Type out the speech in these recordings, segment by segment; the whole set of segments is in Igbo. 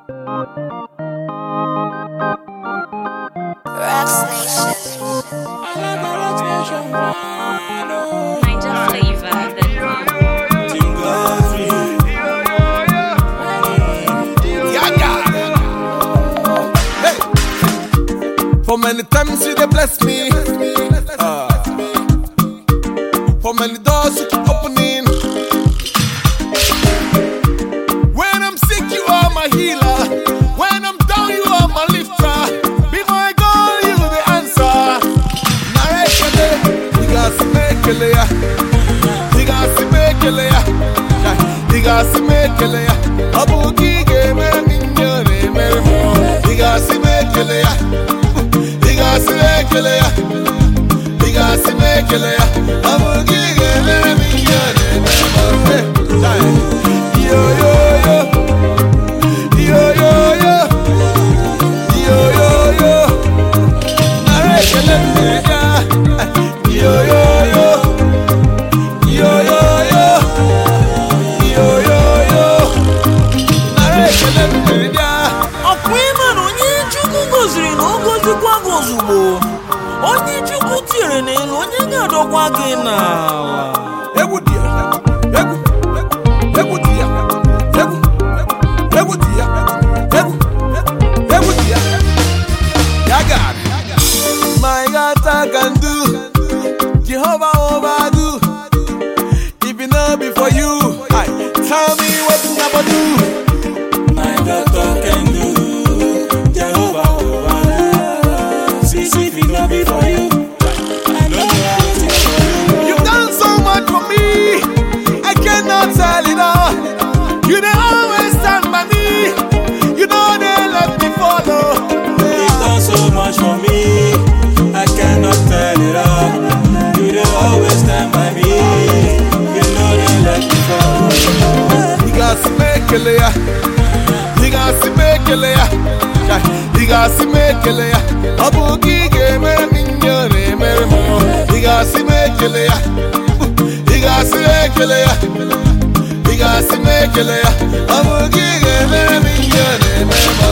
For many times you dey bless me, for many doors you keep opening. When I'm sick, you are my healer. When I'm down, you are my lifter. Before I call you, the answer. Narekele, digasi mekele ya, digasi mekele ya, digasi mekele ya. Abuki ge mere minyone mere mo, digasi mekele ya. Digasi mekele ya, digasi mekele ya. Abuki ge mere minyone mere mo. Yo yo yo, yo yo yo, yo yo yo. Narekele ya, yo yo yo, yo yo yo, yo yo yo. Narekele ya. Akwema no nyi chukwu goziri na ogozikwa gozugbo. Onye chukwu tire n'elu onye ga-adọkwa gị n'ala. Egwu dị ya, egwu dị ya, egwu dị ya, egwu dị ya. Ya God, my God, I can do, Jehovah overdo. If it not be for you, tell me what I'm gonna do. My God can do, Jehovah overdo. See if it not be for you, I don't know how to for you. You've done so much for me, I cannot tell it all. You dey always stand by me, you know they let me follow. You've done so much for me, I cannot tell it all. You don't always stand by me, you know they let me fall. Digasi mekele ya, digasi mekele ya, digasi mekele ya. Abuki ge mere minyone mere mo. Digasi mekele ya, digasi mekele ya, digasi mekele ya. Abuki ge mere minyone mere mo.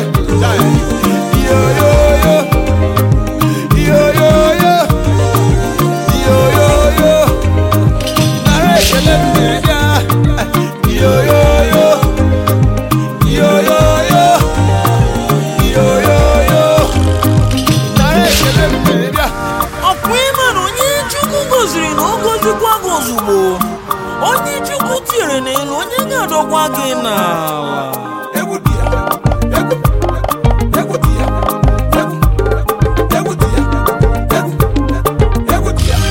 Yo yo yo, yo yo yo, yo yo yo. Narekele ya, yo yo yo, yo yo yo, yo yo yo. Narekele ya. Akwema no nyi chukwu goziri na ogozikwa gozugbo. Onye chukwu tire n'elu onye ga-adọkwa gị n'ala. Egwu dị ya, egwu dị ya, egwu dị ya, egwu dị ya.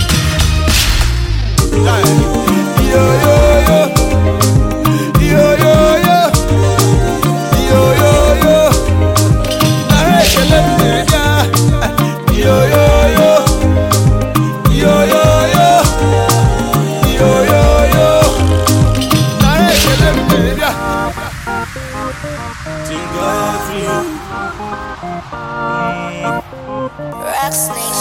Yo yo yo, yo yo yo, yo yo yo. Narekele ya, yo yo yo, yo yo yo, yo yo yo. Narekele ya. Thank God for you. Rex Nation.